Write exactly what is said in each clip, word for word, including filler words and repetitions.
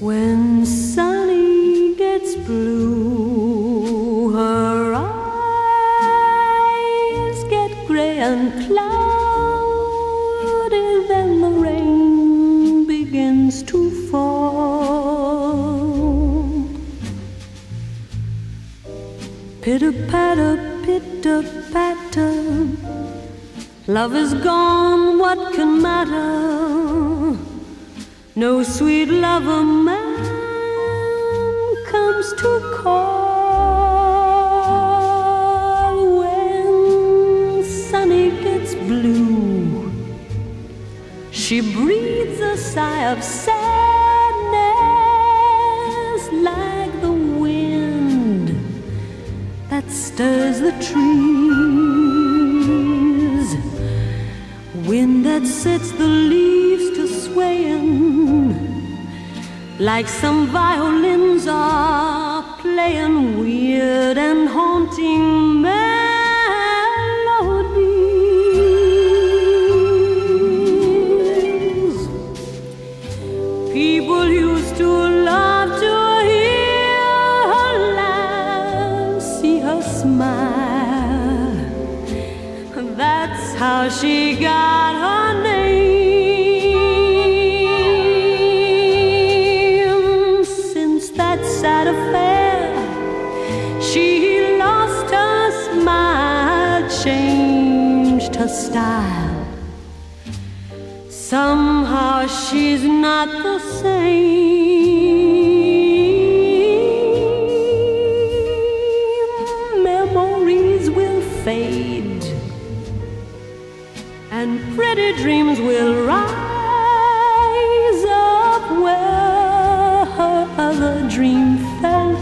When sunny gets blue, her eyes get gray and cloudy, then the rain begins to fall. Pitter-patter, pitter-patter, love is gone, what can matter? No sweet lover man comes to call. When sunny gets blue, she breathes a sigh of sadness, like the wind that stirs the trees, wind that sets the leaves to swaying, like some violins are playing weird and haunting melodies. People used to love to hear her laugh, see her smile. That's how she got her name. Sad affair, she lost her smile, changed her style. Somehow she's not the same. Memories will fade, and pretty dreams will rise up where her other dream fell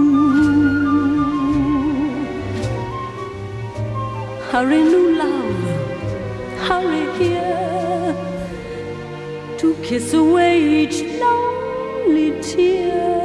through. Hurry, new love, hurry here to kiss away each lonely tear.